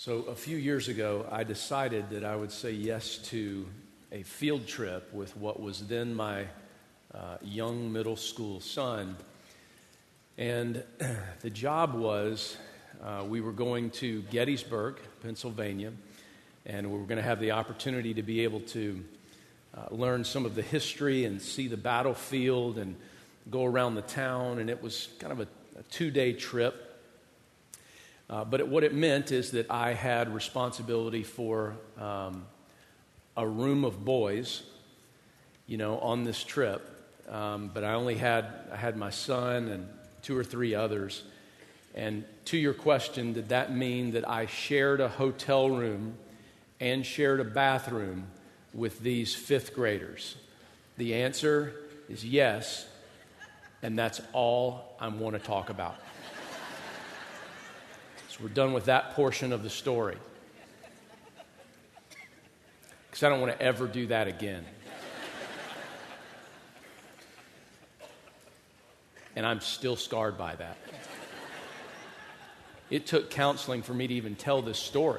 So a few years ago, I decided that I would say yes to a field trip with what was then my young middle school son. And the job was we were going to Gettysburg, Pennsylvania, and we were going to have the opportunity to be able to learn some of the history and see the battlefield and go around the town. And it was kind of a 2-day trip. But what it meant is that I had responsibility for a room of boys, on this trip. But I had my son and 2 or 3 others. And to your question, did that mean that I shared a hotel room and shared a bathroom with these 5th graders? The answer is yes, and that's all I want to talk about. So we're done with that portion of the story. Because I don't want to ever do that again. And I'm still scarred by that. It took counseling for me to even tell this story.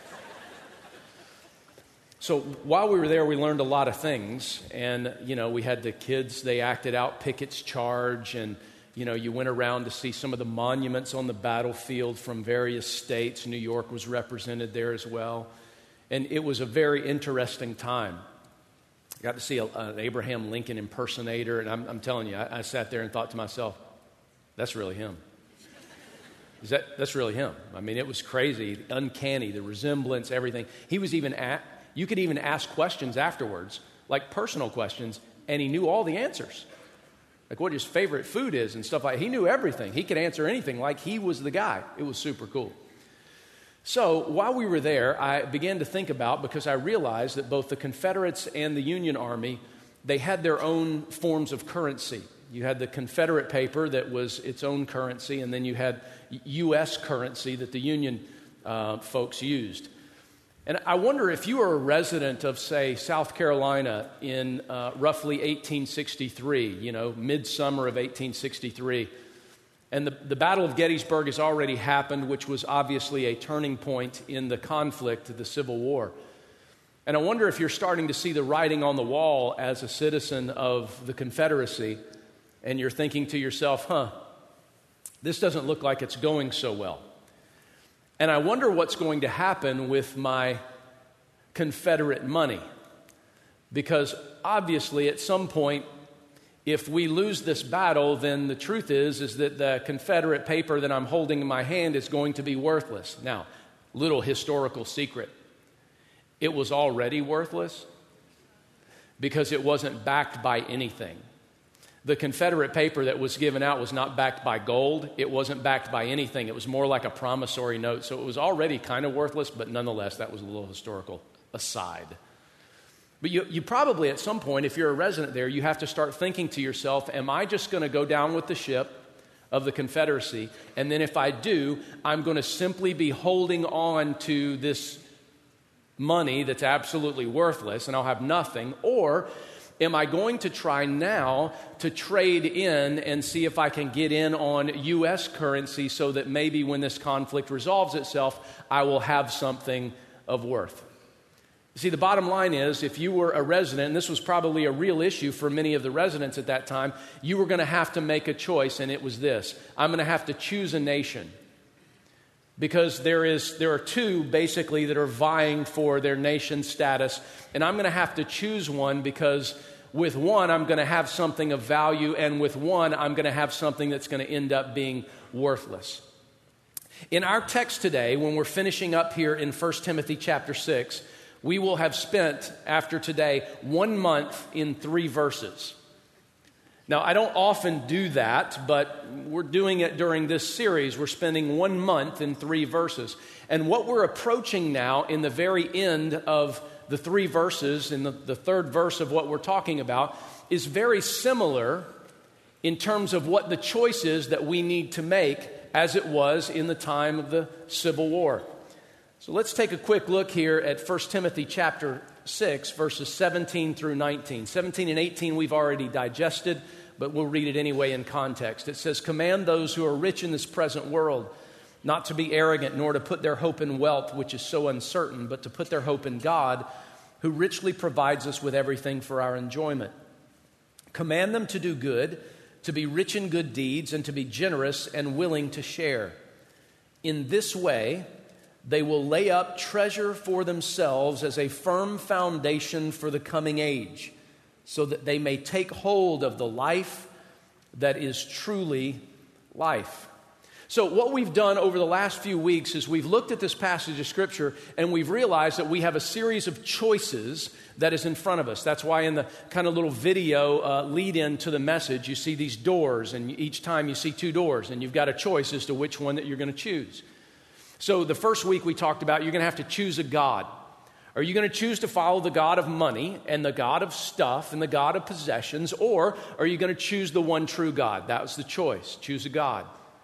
So while we were there, we learned a lot of things. And, we had the kids, they acted out Pickett's Charge. And, you went around to see some of the monuments on the battlefield from various states. New York was represented there as well. And it was a very interesting time. I got to see an Abraham Lincoln impersonator. And I'm telling you, I sat there and thought to myself, that's really him. That's really him. I mean, it was crazy, uncanny, the resemblance, everything. He was even you could even ask questions afterwards, like personal questions, and he knew all the answers. Like what his favorite food is and stuff like that. He knew everything. He could answer anything like he was the guy. It was super cool. So while we were there, I began to think about, because I realized that both the Confederates and the Union Army, they had their own forms of currency. You had the Confederate paper that was its own currency, and then you had U.S. currency that the Union folks used. And I wonder if you were a resident of, say, South Carolina in roughly 1863, midsummer of 1863, and the Battle of Gettysburg has already happened, which was obviously a turning point in the conflict, the Civil War. And I wonder if you're starting to see the writing on the wall as a citizen of the Confederacy, and you're thinking to yourself, this doesn't look like it's going so well. And I wonder what's going to happen with my Confederate money. Because obviously at some point, if we lose this battle, then the truth is that the Confederate paper that I'm holding in my hand is going to be worthless. Now, little historical secret. It was already worthless because it wasn't backed by anything. The Confederate paper that was given out was not backed by gold. It wasn't backed by anything. It was more like a promissory note. So it was already kind of worthless, but nonetheless, that was a little historical aside. But you probably, at some point, if you're a resident there, you have to start thinking to yourself, am I just going to go down with the ship of the Confederacy? And then if I do, I'm going to simply be holding on to this money that's absolutely worthless, and I'll have nothing. Or am I going to try now to trade in and see if I can get in on U.S. currency so that maybe when this conflict resolves itself, I will have something of worth? You see, the bottom line is, if you were a resident, and this was probably a real issue for many of the residents at that time, you were going to have to make a choice, and it was this. I'm going to have to choose a nation. Because there are 2 basically that are vying for their nation status, and I'm going to have to choose one, because with one I'm going to have something of value, and with one I'm going to have something that's going to end up being worthless. In our text today, when we're finishing up here in 1 Timothy chapter 6, we will have spent, after today, 1 month in 3 verses. Now, I don't often do that, but we're doing it during this series. We're spending 1 month in 3 verses. And what we're approaching now in the very end of the 3 verses, in the 3rd verse of what we're talking about, is very similar in terms of what the choice is that we need to make as it was in the time of the Civil War. So let's take a quick look here at 1 Timothy chapter 6, verses 17 through 19. 17 and 18 we've already digested, but we'll read it anyway in context. It says, "Command those who are rich in this present world not to be arrogant, nor to put their hope in wealth, which is so uncertain, but to put their hope in God, who richly provides us with everything for our enjoyment. Command them to do good, to be rich in good deeds, and to be generous and willing to share. In this way, they will lay up treasure for themselves as a firm foundation for the coming age, so that they may take hold of the life that is truly life. So what we've done over the last few weeks is we've looked at this passage of Scripture and we've realized that we have a series of choices that is in front of us. That's why in the kind of little video lead-in to the message, you see these doors, and each time you see two doors, and you've got a choice as to which one that you're going to choose. So the first week we talked about you're going to have to choose a God. Are you going to choose to follow the God of money and the God of stuff and the God of possessions, or are you going to choose the one true God? That was the choice. Choose a God.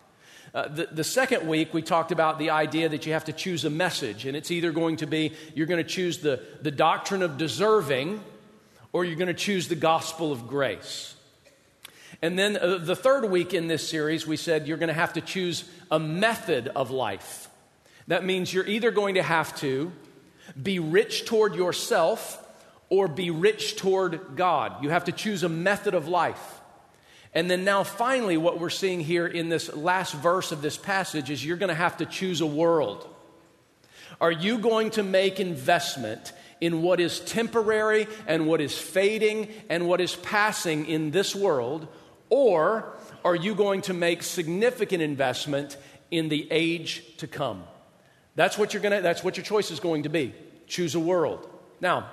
The second week, we talked about the idea that you have to choose a message, and it's either going to be you're going to choose the doctrine of deserving, or you're going to choose the gospel of grace. And then the third week in this series, we said you're going to have to choose a method of life. That means you're either going to have to be rich toward yourself or be rich toward God. You have to choose a method of life. And then now finally what we're seeing here in this last verse of this passage is you're going to have to choose a world. Are you going to make investment in what is temporary and what is fading and what is passing in this world, or are you going to make significant investment in the age to come? That's what your choice is going to be. Choose a world. Now,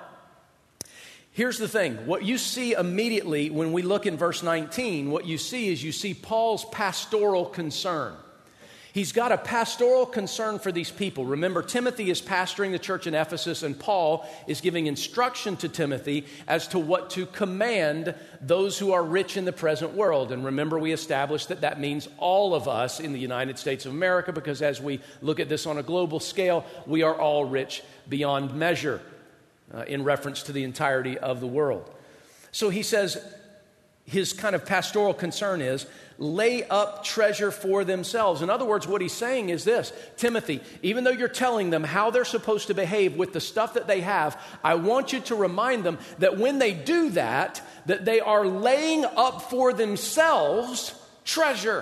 here's the thing. What you see immediately when we look in verse 19, what you see Paul's pastoral concern. He's got a pastoral concern for these people. Remember, Timothy is pastoring the church in Ephesus, and Paul is giving instruction to Timothy as to what to command those who are rich in the present world. And remember, we established that that means all of us in the United States of America, because as we look at this on a global scale, we are all rich beyond measure in reference to the entirety of the world. So he says, his kind of pastoral concern is lay up treasure for themselves. In other words, what he's saying is this: Timothy, even though you're telling them how they're supposed to behave with the stuff that they have, I want you to remind them that when they do that they are laying up for themselves treasure.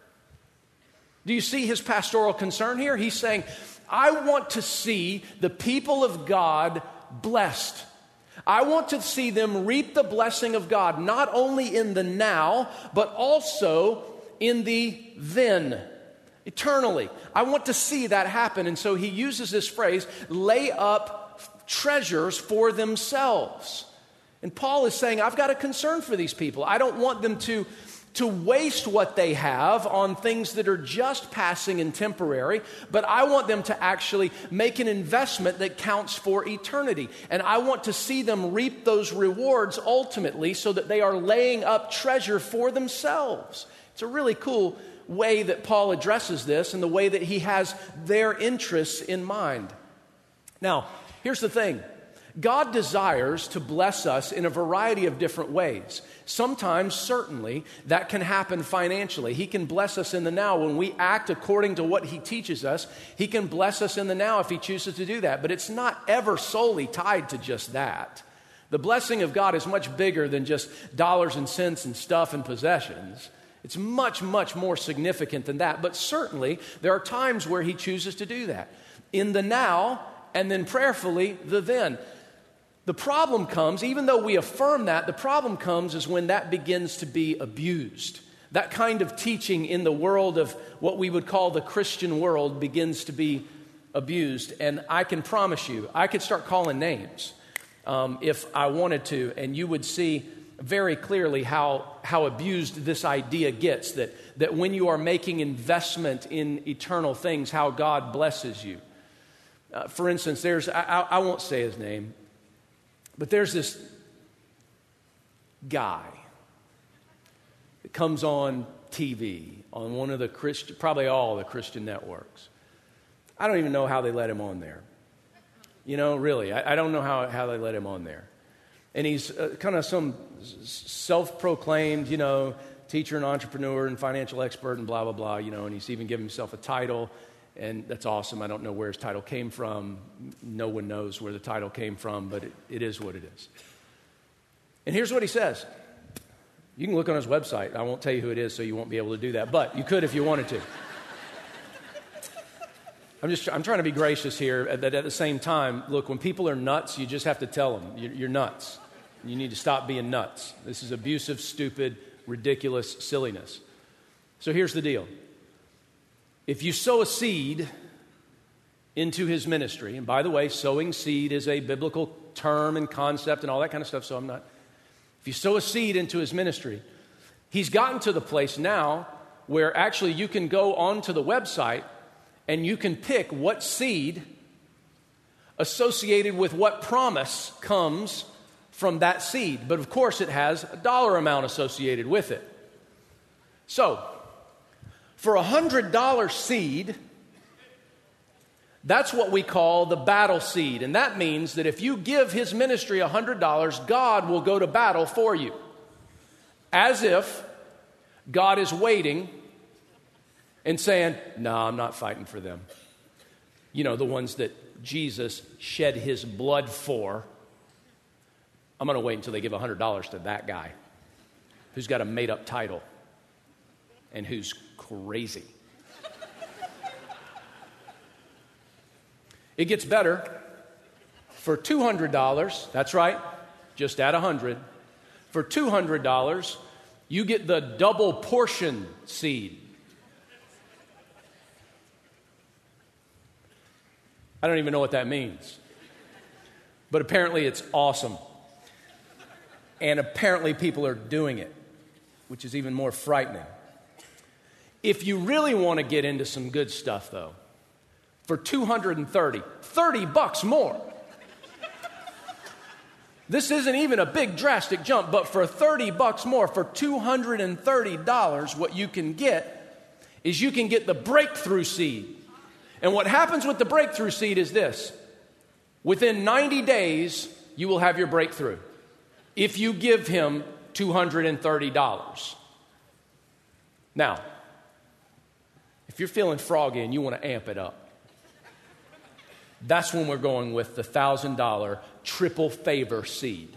Do you see his pastoral concern here? He's saying, I want to see the people of God blessed. I want to see them reap the blessing of God, not only in the now, but also in the then, eternally. I want to see that happen. And so he uses this phrase, lay up treasures for themselves. And Paul is saying, I've got a concern for these people. I don't want them to waste what they have on things that are just passing and temporary, but I want them to actually make an investment that counts for eternity. And I want to see them reap those rewards ultimately so that they are laying up treasure for themselves. It's a really cool way that Paul addresses this and the way that he has their interests in mind. Now, here's the thing. God desires to bless us in a variety of different ways. Sometimes, certainly, that can happen financially. He can bless us in the now. When we act according to what he teaches us, he can bless us in the now if he chooses to do that. But it's not ever solely tied to just that. The blessing of God is much bigger than just dollars and cents and stuff and possessions. It's much, much more significant than that. But certainly, there are times where he chooses to do that. In the now, and then prayerfully, the then. The problem comes, even though we affirm that, the problem comes is when that begins to be abused. That kind of teaching in the world of what we would call the Christian world begins to be abused. And I can promise you, I could start calling names if I wanted to, and you would see very clearly how abused this idea gets, that when you are making investment in eternal things, how God blesses you. For instance, I won't say his name, but there's this guy that comes on TV, on one of the probably all the Christian networks. I don't even know how they let him on there. You know, really, I don't know how they let him on there. And he's kind of some self-proclaimed, teacher and entrepreneur and financial expert and blah, blah, blah, and he's even given himself a title. And that's awesome. I don't know where his title came from. No one knows where the title came from, but it is what it is. And here's what he says. You can look on his website. I won't tell you who it is, so you won't be able to do that. But you could if you wanted to. I'm trying to be gracious here. At the same time, look, when people are nuts, you just have to tell them, you're nuts. You need to stop being nuts. This is abusive, stupid, ridiculous silliness. So here's the deal. If you sow a seed into his ministry, and by the way, sowing seed is a biblical term and concept and all that kind of stuff, so I'm not. If you sow a seed into his ministry, he's gotten to the place now where actually you can go onto the website and you can pick what seed associated with what promise comes from that seed. But of course, it has a dollar amount associated with it. So, for a $100 seed, that's what we call the battle seed. And that means that if you give his ministry $100, God will go to battle for you. As if God is waiting and saying, no, I'm not fighting for them. You know, the ones that Jesus shed his blood for. I'm going to wait until they give $100 to that guy who's got a made-up title and who's crazy. It gets better. For $200, that's right, just add 100. For $200, you get the double portion seed. I don't even know what that means. But apparently it's awesome. And apparently people are doing it, which is even more frightening. If you really want to get into some good stuff, though, for $230 more. This isn't even a big drastic jump, but for $30 more, for $230, what you can get is you can get the breakthrough seed. And what happens with the breakthrough seed is this. Within 90 days, you will have your breakthrough if you give him $230. Now, if you're feeling froggy and you want to amp it up, that's when we're going with the $1,000 triple favor seed.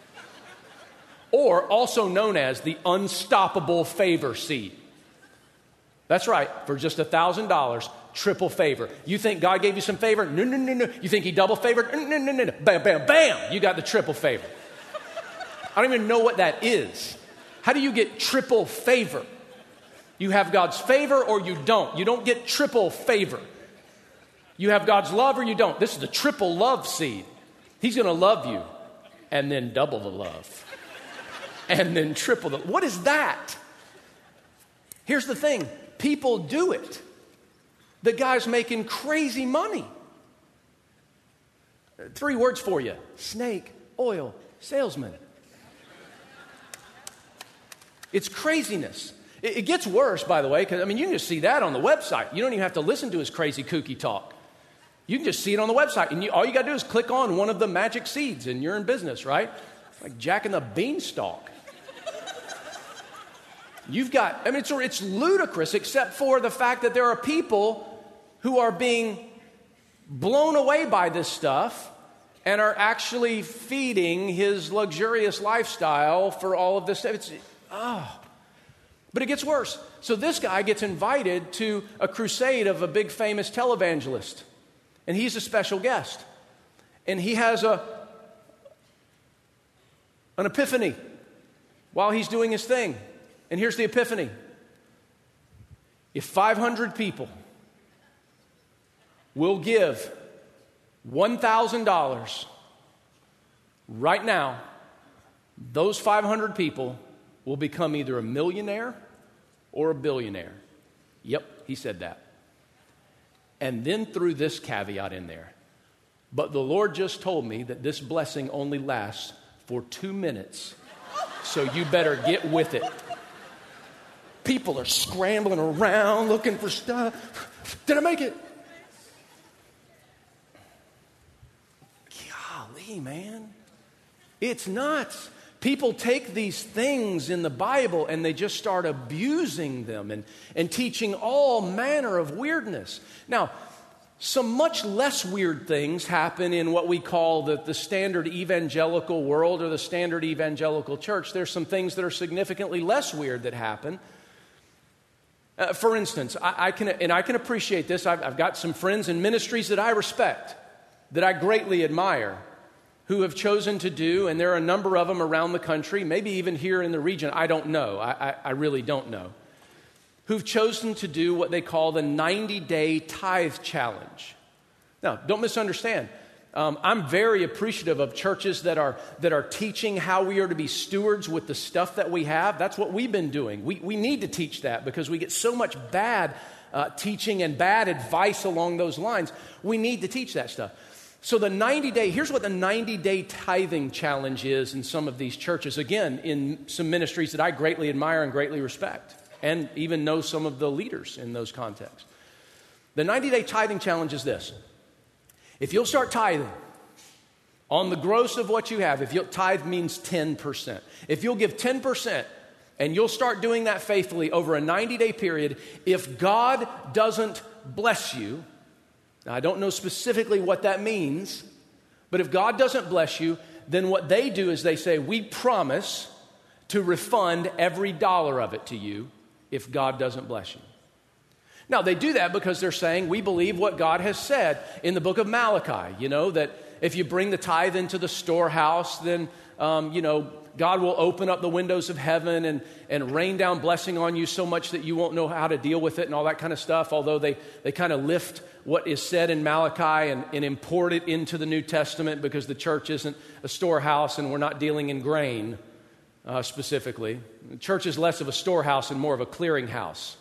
Or also known as the unstoppable favor seed. That's right, for just $1,000, triple favor. You think God gave you some favor? No, no, no, no. You think he double favored? No, no, no, no. Bam, bam, bam. You got the triple favor. I don't even know what that is. How do you get triple favor? You have God's favor or you don't. You don't get triple favor. You have God's love or you don't. This is the triple love seed. He's going to love you and then double the love and then triple the. What is that? Here's the thing. People do it. The guy's making crazy money. 3 words for you. Snake oil salesman. It's craziness. It gets worse, by the way, because, I mean, you can just see that on the website. You don't even have to listen to his crazy kooky talk. You can just see it on the website. And all you got to do is click on one of the magic seeds and you're in business, right? Like Jack and the Beanstalk. You've got, I mean, it's ludicrous except for the fact that there are people who are being blown away by this stuff and are actually feeding his luxurious lifestyle for all of this stuff. But it gets worse. So this guy gets invited to a crusade of a big famous televangelist. And he's a special guest. And he has an epiphany while he's doing his thing. And here's the epiphany. If 500 people will give $1,000 right now, those 500 people will become either a millionaire or a billionaire. Yep, he said that. And then threw this caveat in there. But the Lord just told me that this blessing only lasts for 2 minutes. So you better get with it. People are scrambling around looking for stuff. Did I make it? Golly, man. It's nuts. People take these things in the Bible and they just start abusing them and teaching all manner of weirdness. Now, some much less weird things happen in what we call the standard evangelical world or the standard evangelical church. There's some things that are significantly less weird that happen. For instance, I can appreciate this. I've got some friends in ministries that I respect, that I greatly admire, who have chosen to do, and there are a number of them around the country, maybe even here in the region, I don't know, I really don't know, who've chosen to do what they call the 90-day tithe challenge. Now, don't misunderstand. I'm very appreciative of churches that are teaching how we are to be stewards with the stuff that we have. That's what we've been doing. We need to teach that because we get so much bad teaching and bad advice along those lines. We need to teach that stuff. So here's what the 90-day tithing challenge is in some of these churches. Again, in some ministries that I greatly admire and greatly respect, and even know some of the leaders in those contexts. The 90-day tithing challenge is this. If you'll start tithing on the gross of what you have, tithe means 10%. If you'll give 10% and you'll start doing that faithfully over a 90-day period, if God doesn't bless you, now I don't know specifically what that means, but if God doesn't bless you, then what they do is they say, we promise to refund every dollar of it to you if God doesn't bless you. Now, they do that because they're saying, we believe what God has said in the book of Malachi, that if you bring the tithe into the storehouse, then, God will open up the windows of heaven and rain down blessing on you so much that you won't know how to deal with it and all that kind of stuff, although they kind of lift what is said in Malachi and import it into the New Testament because the church isn't a storehouse and we're not dealing in grain specifically. The church is less of a storehouse and more of a clearinghouse.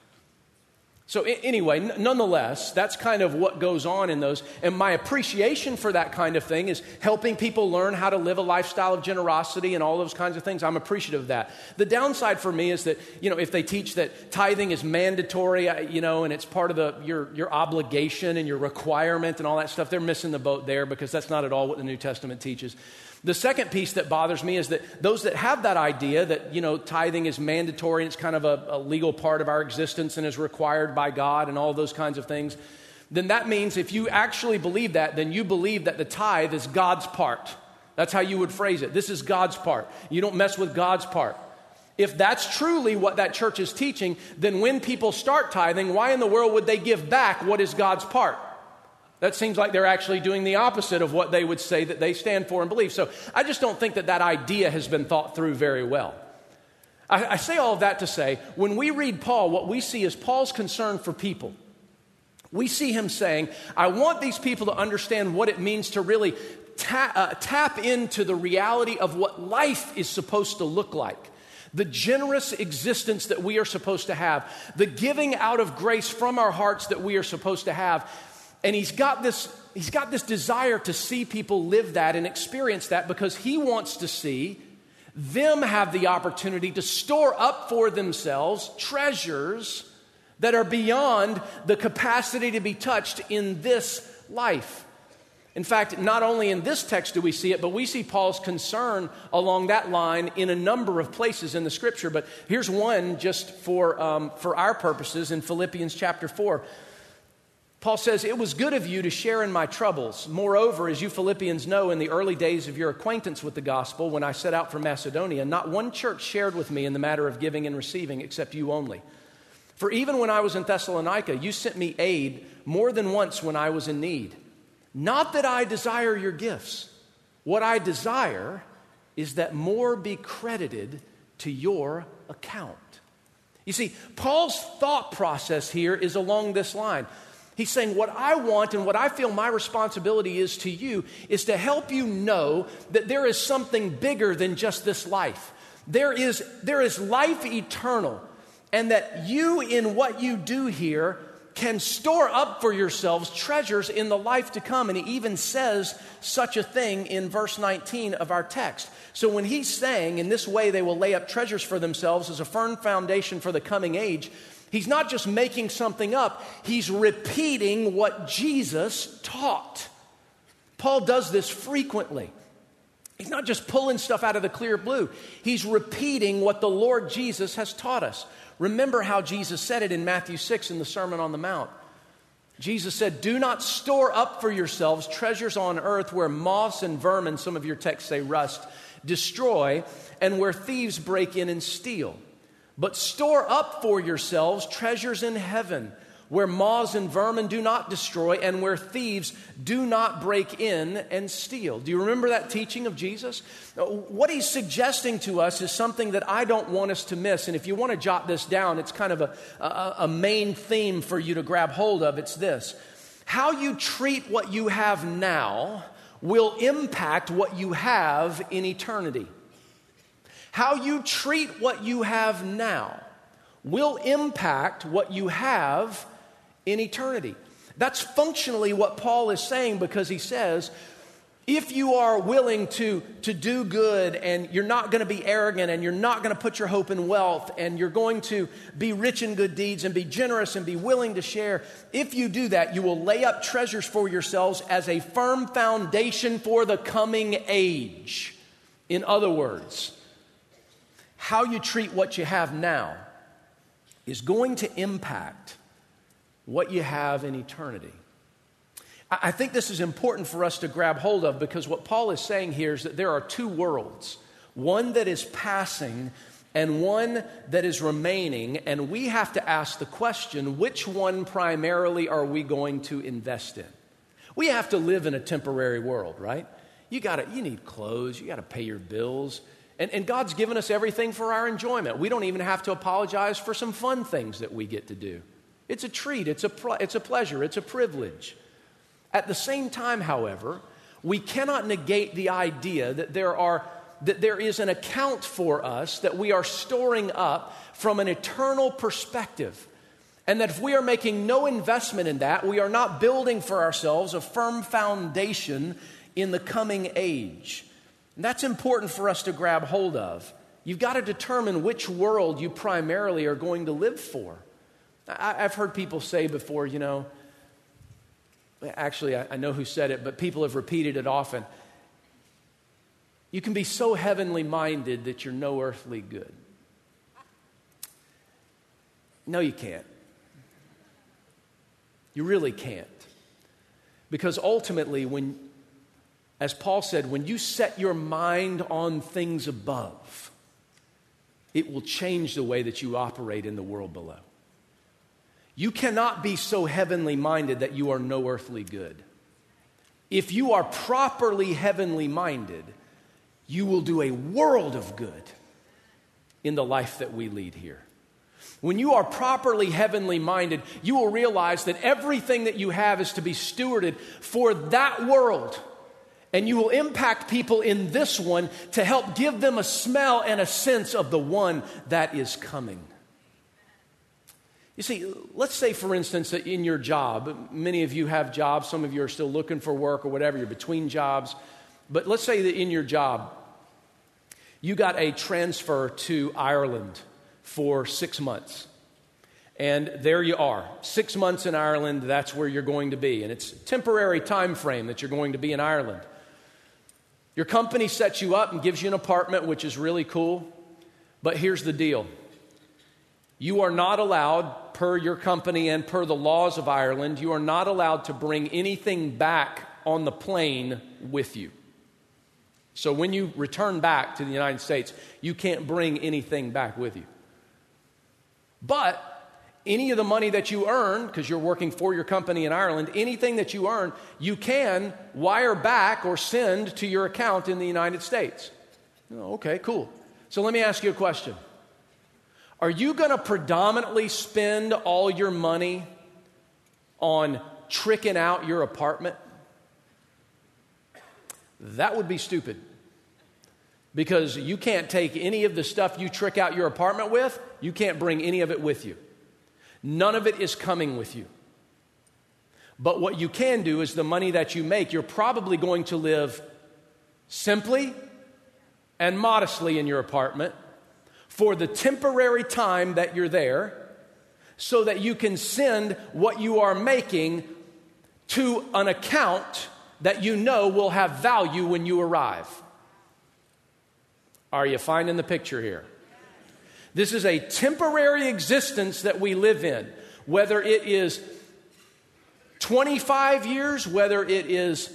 So anyway, nonetheless, that's kind of what goes on in those. And my appreciation for that kind of thing is helping people learn how to live a lifestyle of generosity and all those kinds of things. I'm appreciative of that. The downside for me is that, if they teach that tithing is mandatory, and it's part of your obligation and your requirement and all that stuff, they're missing the boat there because that's not at all what the New Testament teaches. The second piece that bothers me is that those that have that idea that, tithing is mandatory and it's kind of a legal part of our existence and is required by God and all those kinds of things, then that means if you actually believe that, then you believe that the tithe is God's part. That's how you would phrase it. This is God's part. You don't mess with God's part. If that's truly what that church is teaching, then when people start tithing, why in the world would they give back what is God's part? That seems like they're actually doing the opposite of what they would say that they stand for and believe. So I just don't think that idea has been thought through very well. I say all of that to say, when we read Paul, what we see is Paul's concern for people. We see him saying, I want these people to understand what it means to really tap into the reality of what life is supposed to look like. The generous existence that we are supposed to have. The giving out of grace from our hearts that we are supposed to have. And he's got this desire to see people live that and experience that because he wants to see them have the opportunity to store up for themselves treasures that are beyond the capacity to be touched in this life. In fact, not only in this text do we see it, but we see Paul's concern along that line in a number of places in the Scripture. But here's one just for our purposes in Philippians chapter 4. Paul says, it was good of you to share in my troubles. Moreover, as you Philippians know, in the early days of your acquaintance with the gospel, when I set out for Macedonia, not one church shared with me in the matter of giving and receiving except you only. For even when I was in Thessalonica, you sent me aid more than once when I was in need. Not that I desire your gifts. What I desire is that more be credited to your account. You see, Paul's thought process here is along this line. He's saying what I want and what I feel my responsibility is to you is to help you know that there is something bigger than just this life. There is life eternal, and that you in what you do here can store up for yourselves treasures in the life to come. And he even says such a thing in verse 19 of our text. So when he's saying in this way they will lay up treasures for themselves as a firm foundation for the coming age, he's not just making something up, he's repeating what Jesus taught. Paul does this frequently. He's not just pulling stuff out of the clear blue. He's repeating what the Lord Jesus has taught us. Remember how Jesus said it in Matthew 6 in the Sermon on the Mount. Jesus said, "Do not store up for yourselves treasures on earth where moths and vermin," some of your texts say rust, "destroy, and where thieves break in and steal. But store up for yourselves treasures in heaven, where moths and vermin do not destroy, and where thieves do not break in and steal." Do you remember that teaching of Jesus? What he's suggesting to us is something that I don't want us to miss. And if you want to jot this down, it's kind of a main theme for you to grab hold of. It's this: how you treat what you have now will impact what you have in eternity. How you treat what you have now will impact what you have in eternity. That's functionally what Paul is saying, because he says, if you are willing to do good, and you're not going to be arrogant, and you're not going to put your hope in wealth, and you're going to be rich in good deeds and be generous and be willing to share, if you do that, you will lay up treasures for yourselves as a firm foundation for the coming age. In other words, how you treat what you have now is going to impact what you have in eternity. I think this is important for us to grab hold of, because what Paul is saying here is that there are two worlds, one that is passing and one that is remaining, and we have to ask the question, which one primarily are we going to invest in? We have to live in a temporary world, right? You need clothes, you got to pay your bills, and God's given us everything for our enjoyment. We don't even have to apologize for some fun things that we get to do. It's a treat, it's a pleasure, it's a privilege. At the same time, however, we cannot negate the idea that there is an account for us that we are storing up from an eternal perspective. And that if we are making no investment in that, we are not building for ourselves a firm foundation in the coming age. And that's important for us to grab hold of. You've got to determine which world you primarily are going to live for. I've heard people say before, actually I know who said it, but people have repeated it often. You can be so heavenly minded that you're no earthly good. No, you can't. You really can't. Because ultimately, as Paul said, when you set your mind on things above, it will change the way that you operate in the world below. You cannot be so heavenly minded that you are no earthly good. If you are properly heavenly minded, you will do a world of good in the life that we lead here. When you are properly heavenly minded, you will realize that everything that you have is to be stewarded for that world. And you will impact people in this one to help give them a smell and a sense of the one that is coming. You see, let's say, for instance, that in your job, many of you have jobs, some of you are still looking for work or whatever, you're between jobs. But let's say that in your job, you got a transfer to Ireland for 6 months. And there you are, 6 months in Ireland, that's where you're going to be. And it's a temporary time frame that you're going to be in Ireland. Your company sets you up and gives you an apartment, which is really cool. But here's the deal. You are not allowed, per your company and per the laws of Ireland, you are not allowed to bring anything back on the plane with you. So when you return back to the United States, you can't bring anything back with you. But any of the money that you earn, because you're working for your company in Ireland, anything that you earn, you can wire back or send to your account in the United States. Oh, okay, cool. So let me ask you a question. Are you going to predominantly spend all your money on tricking out your apartment? That would be stupid. Because you can't take any of the stuff you trick out your apartment with, you can't bring any of it with you. None of it is coming with you. But what you can do is the money that you make, you're probably going to live simply and modestly in your apartment for the temporary time that you're there, so that you can send what you are making to an account that you know will have value when you arrive. Are you finding the picture here? This is a temporary existence that we live in, whether it is 25 years, whether it is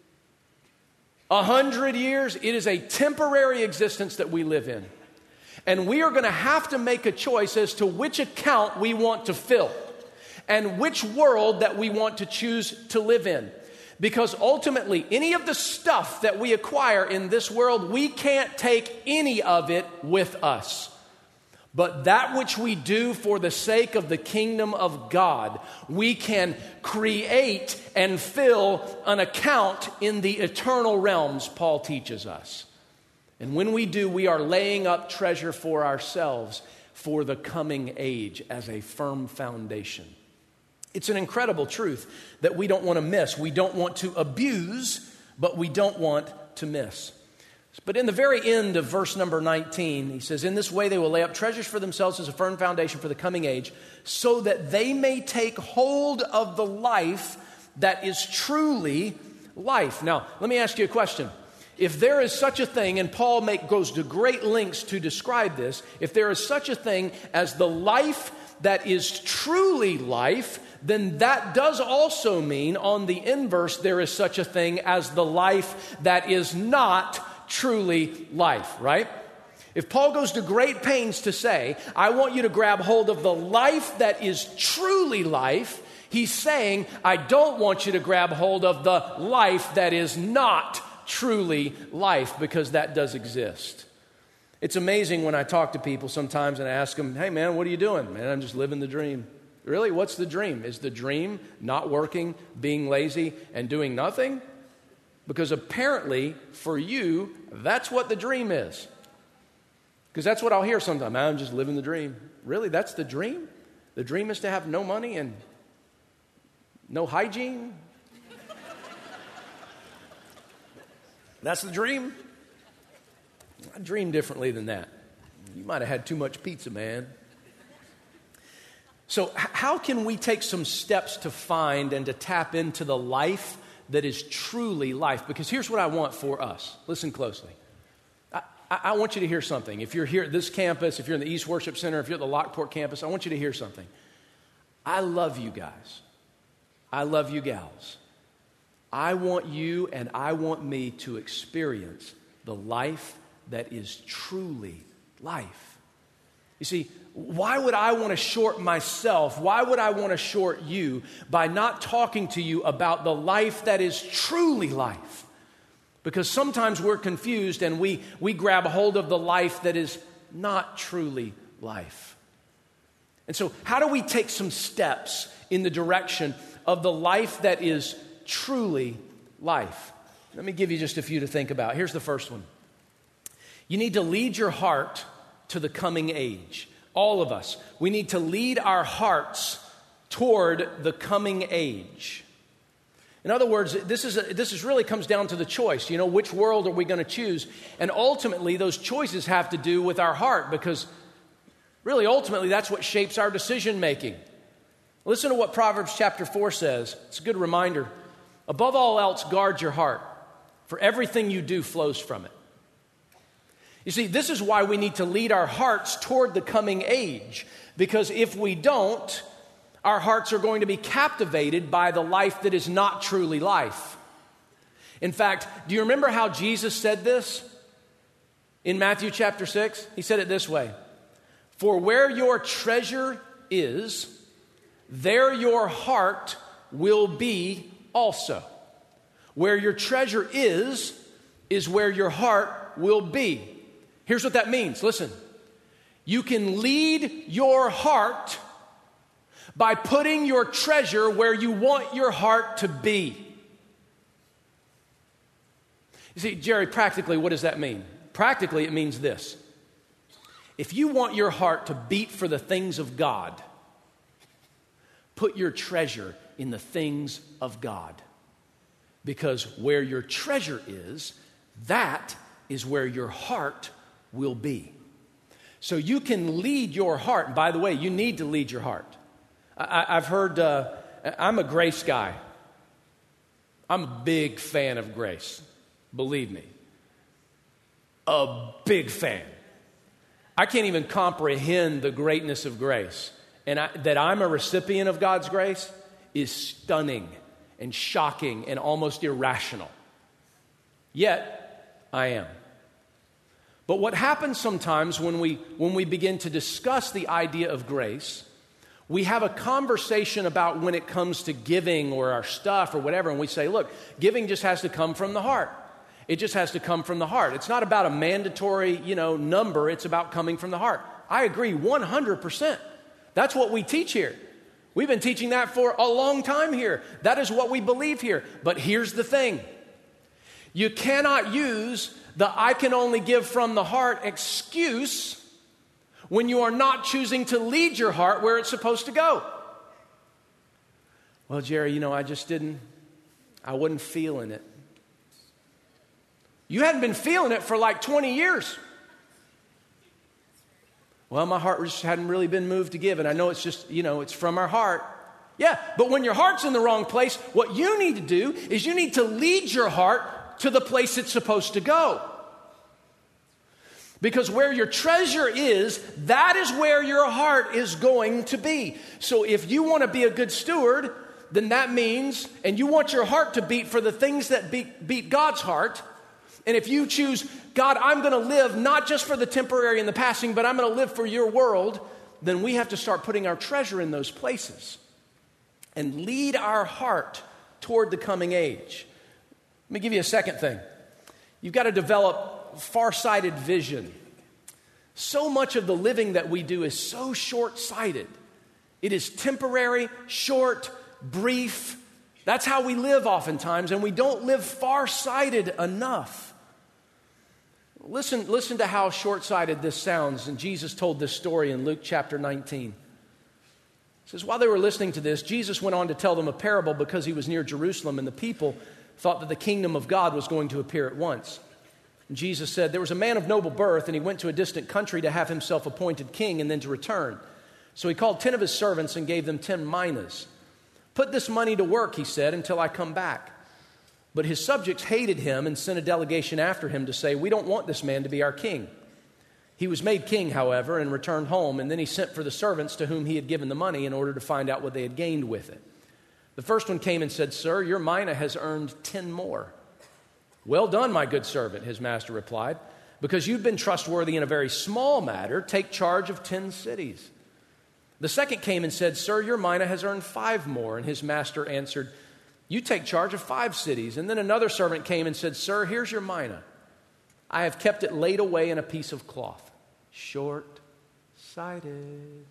100 years, it is a temporary existence that we live in. And we are going to have to make a choice as to which account we want to fill and which world that we want to choose to live in. Because ultimately, any of the stuff that we acquire in this world, we can't take any of it with us. But that which we do for the sake of the kingdom of God, we can create and fill an account in the eternal realms, Paul teaches us. And when we do, we are laying up treasure for ourselves for the coming age as a firm foundation. It's an incredible truth that we don't want to miss. We don't want to abuse, but we don't want to miss. But in the very end of verse number 19, he says, in this way they will lay up treasures for themselves as a firm foundation for the coming age, so that they may take hold of the life that is truly life. Now, let me ask you a question. If there is such a thing, and Paul goes to great lengths to describe this, if there is such a thing as the life that is truly life, then that does also mean, on the inverse, there is such a thing as the life that is not truly life, right? If Paul goes to great pains to say, I want you to grab hold of the life that is truly life, he's saying, I don't want you to grab hold of the life that is not truly life, because that does exist. It's amazing when I talk to people sometimes and I ask them, hey man, what are you doing? Man, I'm just living the dream. Really? What's the dream? Is the dream not working, being lazy, and doing nothing? Because apparently, for you, that's what the dream is. Because that's what I'll hear sometimes. I'm just living the dream. Really? That's the dream? The dream is to have no money and no hygiene? That's the dream? I dream differently than that. You might have had too much pizza, man. So how can we take some steps to find and to tap into the life that is truly life? Because here's what I want for us. Listen closely. I want you to hear something. If you're here at this campus, if you're in the East Worship Center, if you're at the Lockport campus, I want you to hear something. I love you guys. I love you gals. I want you and I want me to experience the life that is truly life. You see, why would I want to short myself? Why would I want to short you by not talking to you about the life that is truly life? Because sometimes we're confused and we grab a hold of the life that is not truly life. And so how do we take some steps in the direction of the life that is truly life? Let me give you just a few to think about. Here's the first one. You need to lead your heart to the coming age. All of us. We need to lead our hearts toward the coming age. In other words, this really comes down to the choice. You know, which world are we going to choose? And ultimately, those choices have to do with our heart, because really, ultimately, that's what shapes our decision making. Listen to what Proverbs chapter 4 says. It's a good reminder. Above all else, guard your heart, for everything you do flows from it. You see, this is why we need to lead our hearts toward the coming age, because if we don't, our hearts are going to be captivated by the life that is not truly life. In fact, do you remember how Jesus said this in Matthew chapter 6? He said it this way: for where your treasure is, there your heart will be also. Where your treasure is where your heart will be. Here's what that means. Listen, you can lead your heart by putting your treasure where you want your heart to be. You see, Jerry, practically, what does that mean? Practically, it means this. If you want your heart to beat for the things of God, put your treasure in the things of God. Because where your treasure is, that is where your heart will be. So you can lead your heart. And by the way, you need to lead your heart. I've heard, I'm a grace guy. I'm a big fan of grace. Believe me. A big fan. I can't even comprehend the greatness of grace. And that I'm a recipient of God's grace is stunning and shocking and almost irrational. Yet, I am. But what happens sometimes when we begin to discuss the idea of grace, we have a conversation about when it comes to giving or our stuff or whatever, and we say, look, giving just has to come from the heart. It just has to come from the heart. It's not about a mandatory, number. It's about coming from the heart. I agree 100%. That's what we teach here. We've been teaching that for a long time here. That is what we believe here. But here's the thing. You cannot use the I can only give from the heart excuse when you are not choosing to lead your heart where it's supposed to go. Well, Jerry, I wasn't feeling it. You hadn't been feeling it for like 20 years. Well, my heart just hadn't really been moved to give, and I know it's just, it's from our heart. Yeah, but when your heart's in the wrong place, what you need to do is you need to lead your heart to the place it's supposed to go. Because where your treasure is, that is where your heart is going to be. So if you want to be a good steward, then that means, and you want your heart to beat for the things that beat God's heart, and if you choose, God, I'm going to live not just for the temporary and the passing, but I'm going to live for your world, then we have to start putting our treasure in those places and lead our heart toward the coming age. Let me give you a second thing. You've got to develop far-sighted vision. So much of the living that we do is so short-sighted. It is temporary, short, brief. That's how we live oftentimes, and we don't live far-sighted enough. Listen to how short-sighted this sounds. And Jesus told this story in Luke chapter 19. It says, while they were listening to this, Jesus went on to tell them a parable because he was near Jerusalem, and the people thought that the kingdom of God was going to appear at once. And Jesus said, there was a man of noble birth, and he went to a distant country to have himself appointed king and then to return. So he called 10 of his servants and gave them 10 minas. Put this money to work, he said, until I come back. But his subjects hated him and sent a delegation after him to say, we don't want this man to be our king. He was made king, however, and returned home, and then he sent for the servants to whom he had given the money in order to find out what they had gained with it. The first one came and said, sir, your mina has earned 10 more. Well done, my good servant, his master replied. Because you've been trustworthy in a very small matter, take charge of 10 cities. The second came and said, sir, your mina has earned 5 more. And his master answered, you take charge of 5 cities. And then another servant came and said, sir, here's your mina. I have kept it laid away in a piece of cloth. Short-sighted.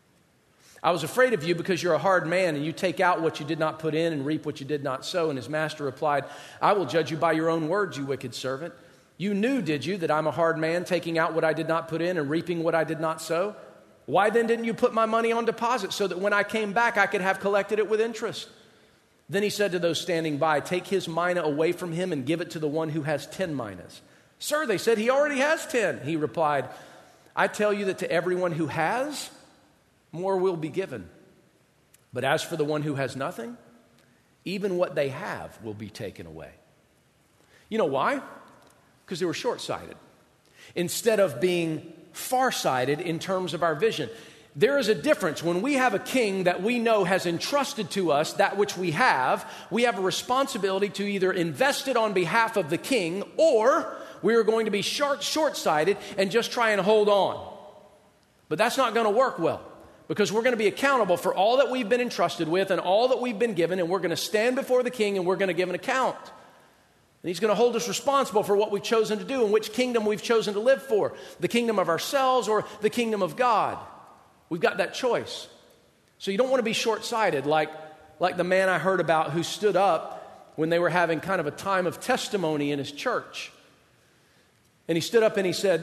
I was afraid of you because you're a hard man, and you take out what you did not put in and reap what you did not sow. And his master replied, I will judge you by your own words, you wicked servant. You knew, did you, that I'm a hard man, taking out what I did not put in and reaping what I did not sow? Why then didn't you put my money on deposit so that when I came back I could have collected it with interest? Then he said to those standing by, take his mina away from him and give it to the one who has 10 minas. Sir, they said, he already has 10. He replied, I tell you that to everyone who has, more will be given. But as for the one who has nothing, even what they have will be taken away. You know why? Because they were short-sighted. Instead of being far-sighted in terms of our vision. There is a difference. When we have a king that we know has entrusted to us that which we have a responsibility to either invest it on behalf of the king, or we are going to be short-sighted and just try and hold on. But that's not going to work well, because we're going to be accountable for all that we've been entrusted with and all that we've been given, and we're going to stand before the king and we're going to give an account. And he's going to hold us responsible for what we've chosen to do and which kingdom we've chosen to live for, the kingdom of ourselves or the kingdom of God. We've got that choice. So you don't want to be short-sighted like the man I heard about who stood up when they were having kind of a time of testimony in his church. And he stood up and he said,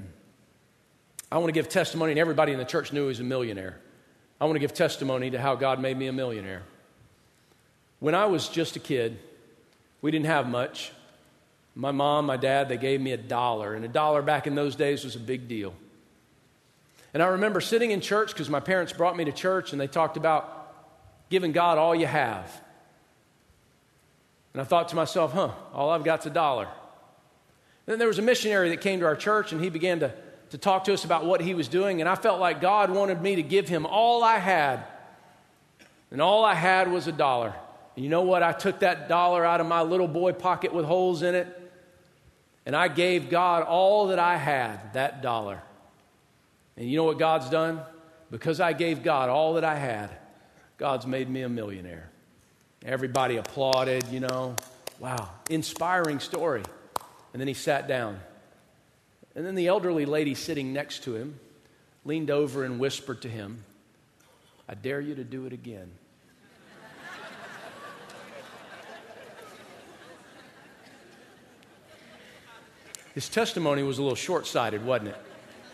I want to give testimony, and everybody in the church knew he was a millionaire. I want to give testimony to how God made me a millionaire. When I was just a kid, we didn't have much. My mom, my dad, they gave me $1, and $1 back in those days was a big deal. And I remember sitting in church because my parents brought me to church, and they talked about giving God all you have. And I thought to myself, all I've got's $1. Then there was a missionary that came to our church, and he began to talk to us about what he was doing, and I felt like God wanted me to give him all I had. And all I had was $1. And you know what? I took that dollar out of my little boy pocket with holes in it, and I gave God all that I had, that dollar. And you know what God's done? Because I gave God all that I had, God's made me a millionaire. Everybody applauded, Wow, inspiring story. And then he sat down. And then the elderly lady sitting next to him leaned over and whispered to him, "I dare you to do it again." His testimony was a little short-sighted, wasn't it?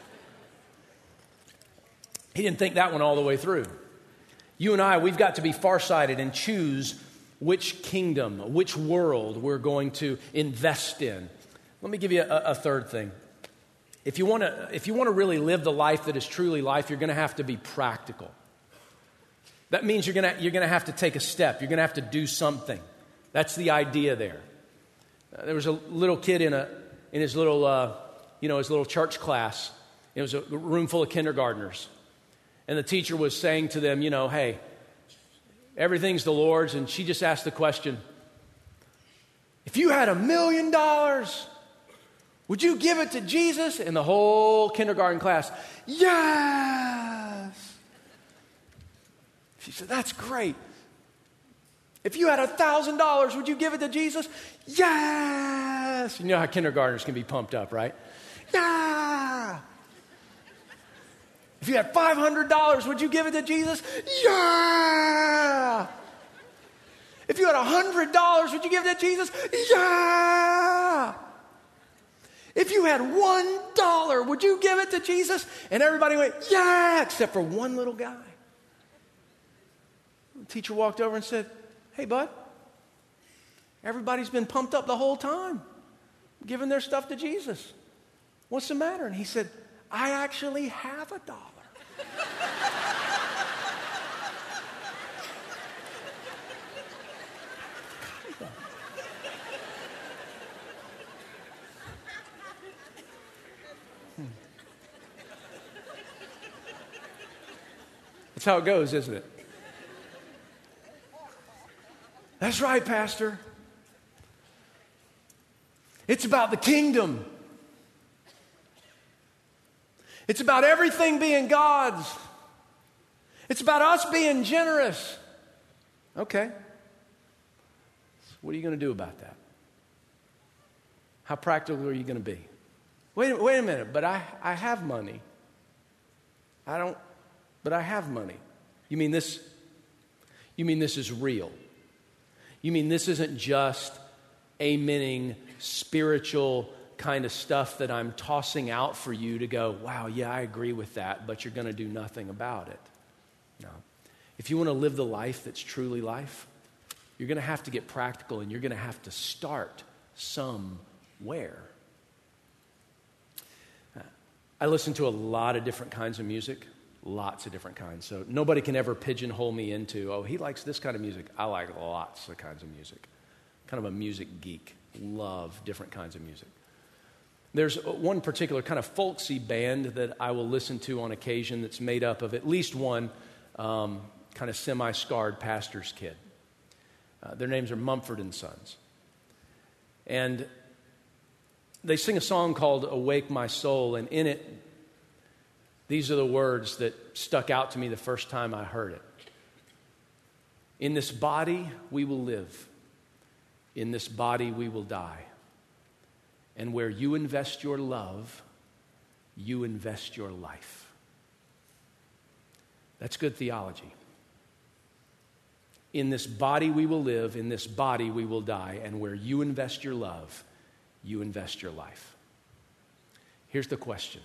He didn't think that one all the way through. You and I, we've got to be farsighted and choose which kingdom, which world we're going to invest in. Let me give you a third thing. If you want to really live the life that is truly life, you're going to have to be practical. That means you're going to have to take a step. You're going to have to do something. That's the idea there. There was a little kid in his little church class. It was a room full of kindergartners. And the teacher was saying to them, hey, everything's the Lord's. And she just asked the question, if you had $1 million, would you give it to Jesus? And the whole kindergarten class, yes. She said, that's great. If you had $1,000, would you give it to Jesus? Yes. You know how kindergartners can be pumped up, right? Yeah. If you had $500, would you give it to Jesus? Yeah. If you had $100, would you give it to Jesus? Yeah. If you had $1, would you give it to Jesus? And everybody went, yeah, except for one little guy. The teacher walked over and said, hey, bud, everybody's been pumped up the whole time, giving their stuff to Jesus. What's the matter? And he said, I actually have $1. That's how it goes, isn't it? That's right, Pastor. It's about the kingdom. It's about everything being God's. It's about us being generous. Okay. What are you going to do about that? How practical are you going to be? Wait a minute, but I have money. But I have money. You mean this is real? You mean this isn't just amening spiritual kind of stuff that I'm tossing out for you to go, wow, yeah, I agree with that, but you're going to do nothing about it. No. If you want to live the life that's truly life, you're going to have to get practical, and you're going to have to start somewhere. I listen to a lot of different kinds of music, lots of different kinds. So nobody can ever pigeonhole me into, oh, he likes this kind of music. I like lots of kinds of music. Kind of a music geek. Love different kinds of music. There's one particular kind of folksy band that I will listen to on occasion that's made up of at least one kind of semi-scarred pastor's kid. Their names are Mumford and Sons. And they sing a song called Awake My Soul, and in it, these are the words that stuck out to me the first time I heard it. In this body we will live. In this body we will die. And where you invest your love, you invest your life. That's good theology. In this body we will live, in this body we will die, and where you invest your love, you invest your life. Here's the question.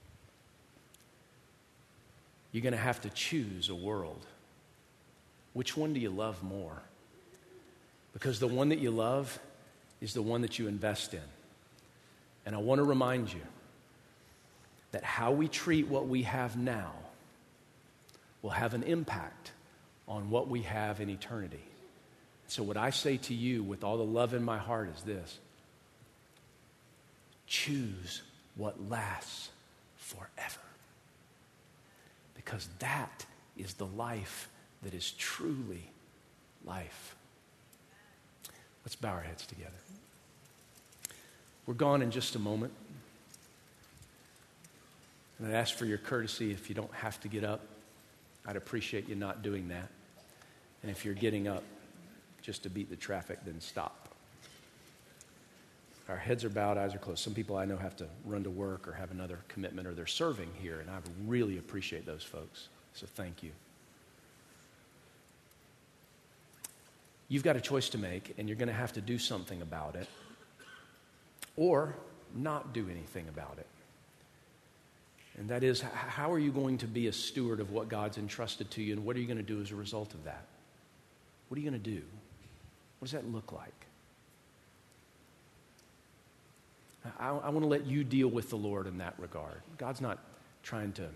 You're going to have to choose a world. Which one do you love more? Because the one that you love is the one that you invest in. And I want to remind you that how we treat what we have now will have an impact on what we have in eternity. So what I say to you with all the love in my heart is this. choose what lasts forever. Because that is the life that is truly life. Let's bow our heads together. We're gone in just a moment. And I'd ask for your courtesy if you don't have to get up. I'd appreciate you not doing that. And if you're getting up just to beat the traffic, then stop. Our heads are bowed, eyes are closed. Some people I know have to run to work or have another commitment or they're serving here, and I really appreciate those folks. So thank you. You've got a choice to make, and you're going to have to do something about it or not do anything about it. And that is, how are you going to be a steward of what God's entrusted to you, and what are you going to do as a result of that? What are you going to do? What does that look like? I want to let you deal with the Lord in that regard. God's not trying to,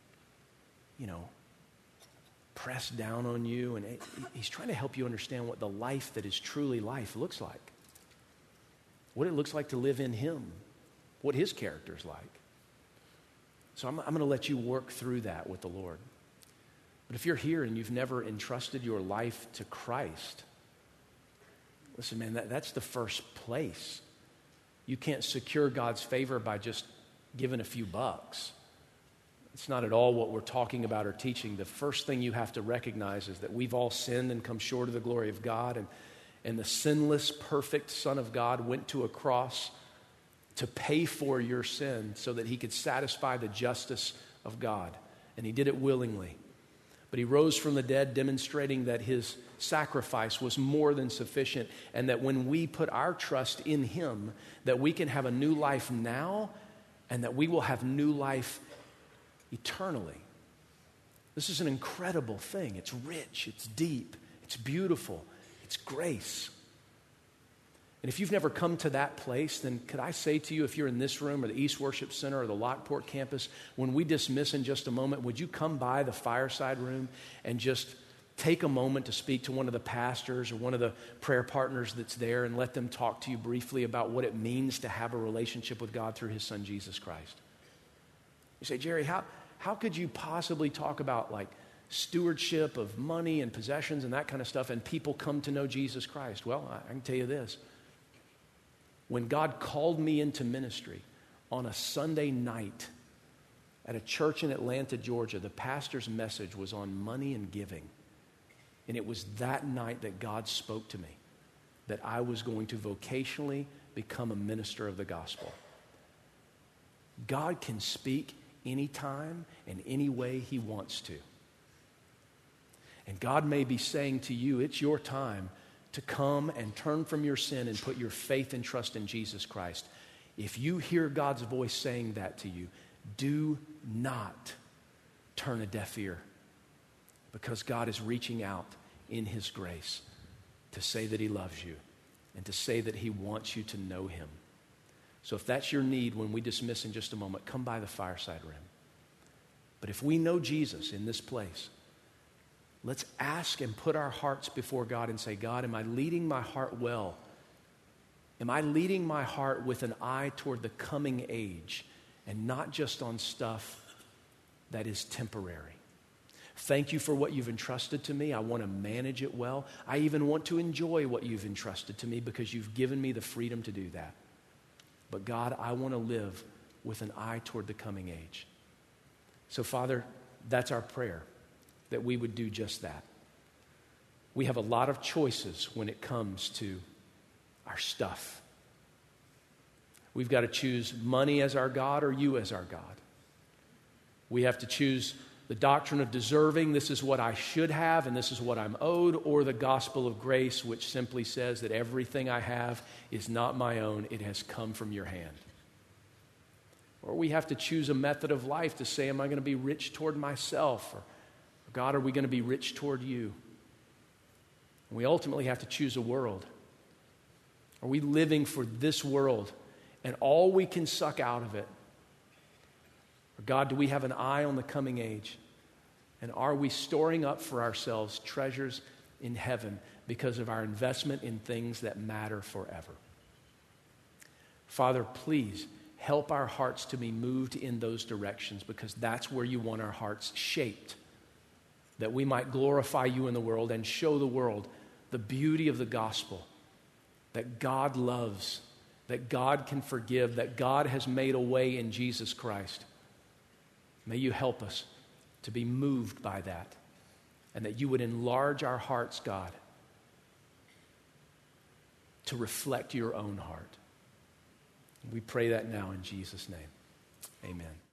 press down on you, and He's trying to help you understand what the life that is truly life looks like. What it looks like to live in Him. What His character is like. So I'm going to let you work through that with the Lord. But if you're here and you've never entrusted your life to Christ, listen, man, that's the first place. You can't secure God's favor by just giving a few bucks. It's not at all what we're talking about or teaching. The first thing you have to recognize is that we've all sinned and come short of the glory of God, and the sinless, perfect Son of God went to a cross to pay for your sin so that He could satisfy the justice of God. And He did it willingly. But He rose from the dead, demonstrating that His sacrifice was more than sufficient, and that when we put our trust in Him, that we can have a new life now, and that we will have new life eternally. This is an incredible thing. It's rich, it's deep, it's beautiful, it's grace. And if you've never come to that place, then could I say to you, if you're in this room or the East Worship Center or the Lockport campus, when we dismiss in just a moment, would you come by the fireside room and just take a moment to speak to one of the pastors or one of the prayer partners that's there and let them talk to you briefly about what it means to have a relationship with God through His Son, Jesus Christ? You say, Jerry, how could you possibly talk about like stewardship of money and possessions and that kind of stuff and people come to know Jesus Christ? Well, I can tell you this. When God called me into ministry on a Sunday night at a church in Atlanta, Georgia, the pastor's message was on money and giving. And it was that night that God spoke to me that I was going to vocationally become a minister of the gospel. God can speak anytime and any way He wants to. And God may be saying to you, it's your time to come and turn from your sin and put your faith and trust in Jesus Christ. If you hear God's voice saying that to you, do not turn a deaf ear, because God is reaching out in His grace to say that He loves you and to say that He wants you to know Him. So if that's your need, when we dismiss in just a moment, come by the fireside room. But if we know Jesus in this place, let's ask and put our hearts before God and say, God, am I leading my heart well? Am I leading my heart with an eye toward the coming age and not just on stuff that is temporary? Thank you for what you've entrusted to me. I want to manage it well. I even want to enjoy what you've entrusted to me because you've given me the freedom to do that. But God, I want to live with an eye toward the coming age. So Father, that's our prayer, that we would do just that. We have a lot of choices when it comes to our stuff. We've got to choose money as our God or you as our God. We have to choose the doctrine of deserving, this is what I should have and this is what I'm owed, or the gospel of grace, which simply says that everything I have is not my own, it has come from your hand. Or we have to choose a method of life to say, am I going to be rich toward myself? Or God, are we going to be rich toward you? And we ultimately have to choose a world. Are we living for this world and all we can suck out of it? Or God, do we have an eye on the coming age? And are we storing up for ourselves treasures in heaven because of our investment in things that matter forever? Father, please Help our hearts to be moved in those directions, because that's where you want our hearts shaped, that we might glorify you in the world and show the world the beauty of the gospel, that God loves, that God can forgive, that God has made a way in Jesus Christ. May you help us to be moved by that, and that you would enlarge our hearts, God, to reflect your own heart. We pray that now in Jesus' name. Amen.